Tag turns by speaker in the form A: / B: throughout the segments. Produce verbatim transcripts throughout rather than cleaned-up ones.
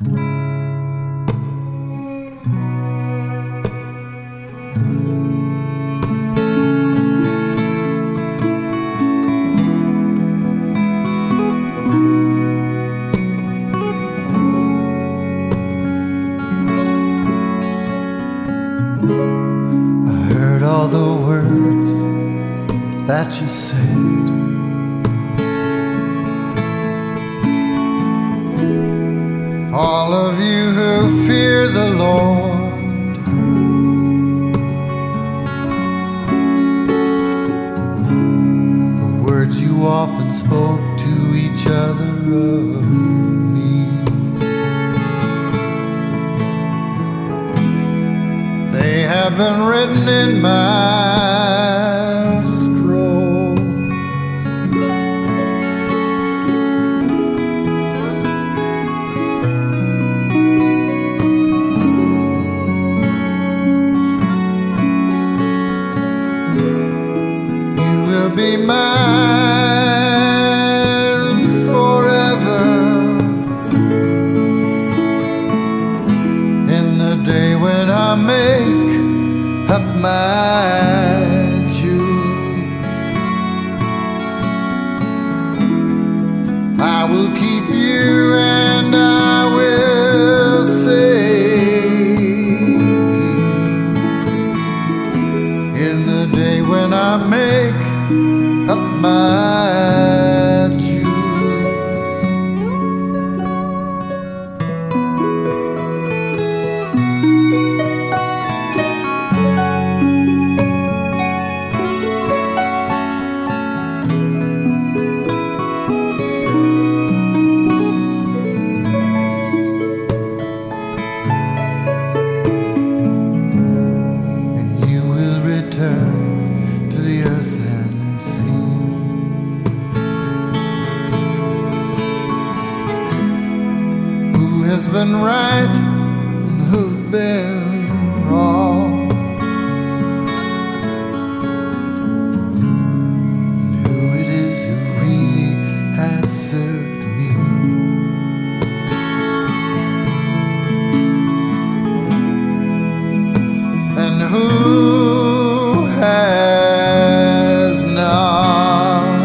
A: All the words that you said, all of you who fear the Lord, the words you often spoke to each other of me, they have been written in my scroll. You will be mine forever in the day when I make up my jewels. I will keep you and I will save you in the day when I make up my jewels. To the earth and sea, who has been right and who's been wrong, and who it is who really has served me, and who has not.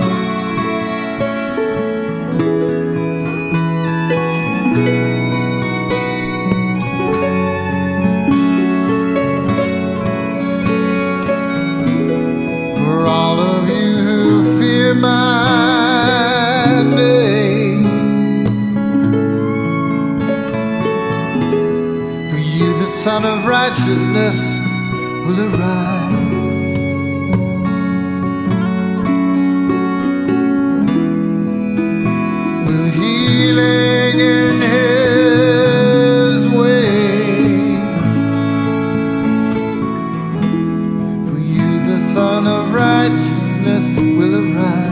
A: For all of you who fear my name, for you the Son of Righteousness will arise. Healing in His ways, for you the Son of Righteousness will arise.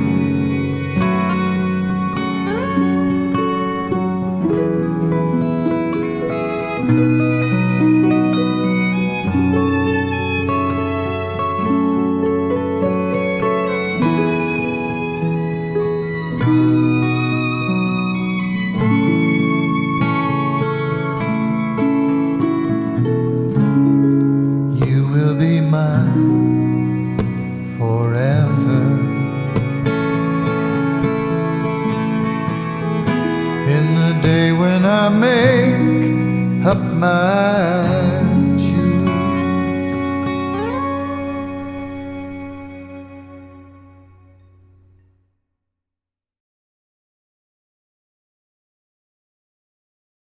A: Mine forever in the day when I make up my